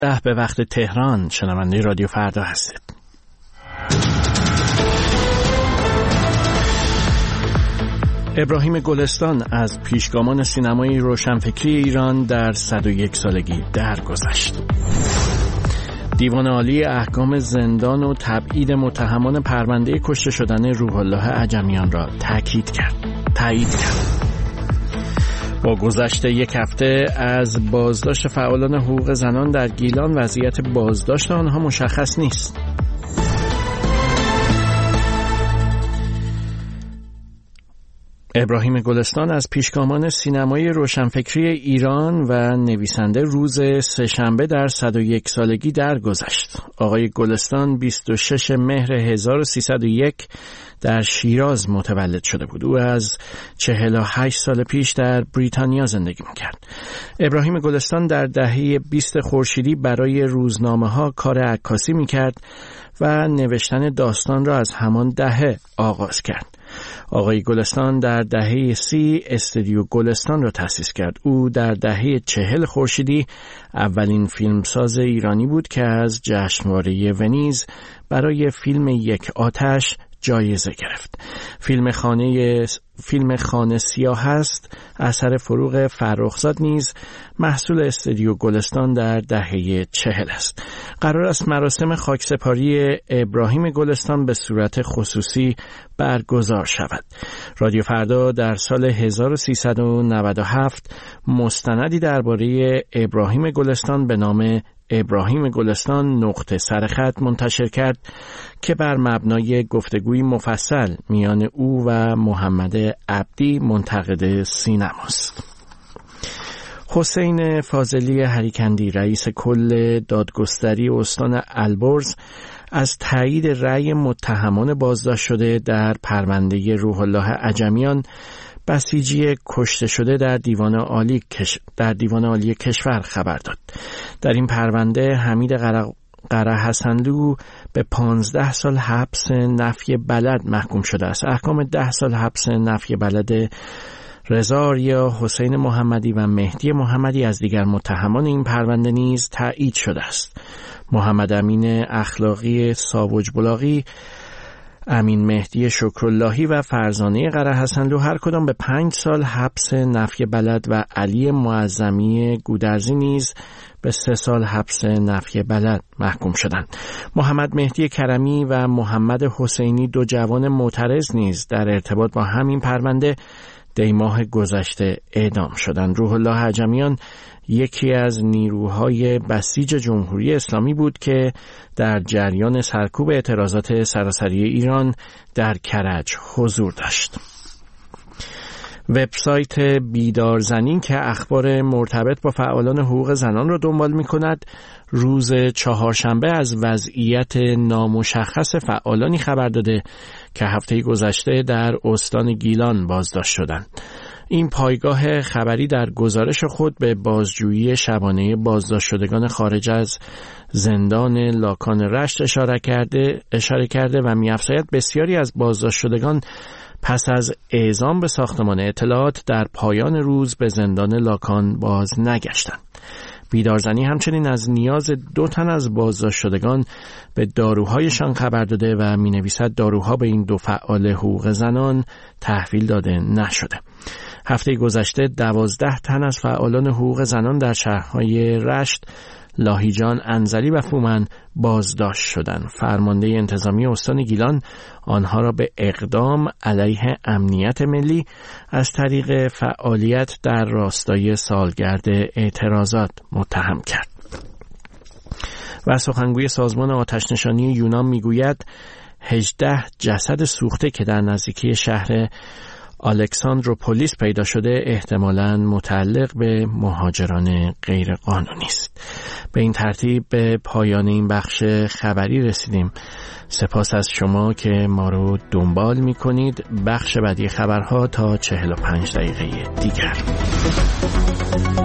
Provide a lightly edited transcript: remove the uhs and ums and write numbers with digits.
ده به وقت تهران. شنونده رادیو فردا هستید. ابراهیم گلستان از پیشگامان سینمای روشنفکری ایران در 101 سالگی درگذشت. دیوان عالی احکام زندان و تبعید متهمان پرونده کشته شدن روح الله عجمیان را تایید کرد. با گذشت یک هفته از بازداشت فعالان حقوق زنان در گیلان وضعیت بازداشت آنها مشخص نیست. ابراهیم گلستان از پیشگامان سینمای روشنفکری ایران و نویسنده روز سه‌شنبه در 101 سالگی درگذشت. آقای گلستان 26 مهر 1301 در شیراز متولد شده بود. او از 48 سال پیش در بریتانیا زندگی می‌کرد. ابراهیم گلستان در دهه 20 خورشیدی برای روزنامه‌ها کار عکاسی می‌کرد و نوشتن داستان را از همان دهه آغاز کرد. آقای گلستان در دهه 30 استودیو گلستان را تأسیس کرد. او در دهه 40 خورشیدی اولین فیلمساز ایرانی بود که از جشنواره ونیز برای فیلم یک آتش جایزه گرفت. فیلم خانه سیاه است اثر فروغ فرخزاد نیز محصول استودیو گلستان در دهه 40 است. قرار است مراسم خاکسپاری ابراهیم گلستان به صورت خصوصی برگزار شود. رادیو فردا در سال 1397 مستندی درباره ابراهیم گلستان به نام ابراهیم گلستان نقطه سرخط منتشر کرد که بر مبنای گفتگوی مفصل میان او و محمد عبدی منتقد سینماست. حسین فاضلی هریکندی رئیس کل دادگستری استان البرز از تایید رأی متهمان بازداشت شده در پرونده روح الله عجمیان بسیجی کشته شده در دیوان عالی کشور خبر داد. در این پرونده حمید قرهحسنلو به 15 سال حبس نفی بلد محکوم شده است. احکام 10 سال حبس نفی بلد رضا آریا، حسین محمدی و مهدی محمدی از دیگر متهمان این پرونده نیز تایید شده است. محمد امین اخلاقی ساوج بلاغی، امین مهدی شکراللهی و فرزانه قرهحسنلو هر کدام به 5 سال حبس نفی بلد و علی معظمی گودرزی نیز به 3 سال حبس نفی بلد محکوم شدند. محمد مهدی کرمی و محمد حسینی دو جوان معترض نیز در ارتباط با همین پرونده دیماه گذشته اعدام شدند. روح الله عجمیان یکی از نیروهای بسیج جمهوری اسلامی بود که در جریان سرکوب اعتراضات سراسری ایران در کرج حضور داشت. وبسایت بیدارزنی که اخبار مرتبط با فعالان حقوق زنان را دنبال می‌کند، روز چهارشنبه از وضعیت نامشخص فعالانی خبر داده که هفته گذشته در استان گیلان بازداشت شدند. این پایگاه خبری در گزارش خود به بازجویی شبانه بازداشت شدگان خارج از زندان لاکان رشت اشاره کرده و می‌افزاید بسیاری از بازداشت شدگان پس از اعزام به ساختمان اطلاعات در پایان روز به زندان لاکان باز نگشتند. بیدارزنی همچنین از نیاز 2 تن از بازداشت شدگان به داروهایشان خبر داده و می‌نویسد داروها به این 2 فعال حقوق زنان تحویل داده نشده. هفته گذشته 12 تن از فعالان حقوق زنان در شهرهای رشت، لاهیجان، انزلی و فومن بازداشت شدند. فرمانده انتظامی استان گیلان آنها را به اقدام علیه امنیت ملی از طریق فعالیت در راستای سالگرد اعتراضات متهم کرد. و سخنگوی سازمان آتش‌نشانی یونان میگوید 18 جسد سوخته که در نزدیکی شهر الکساندروپولیس پیدا شده احتمالاً متعلق به مهاجران غیر قانونی است. به این ترتیب به پایان این بخش خبری رسیدیم. سپاس از شما که ما رو دنبال می‌کنید. بخش بعدی خبرها تا 45 دقیقه دیگر.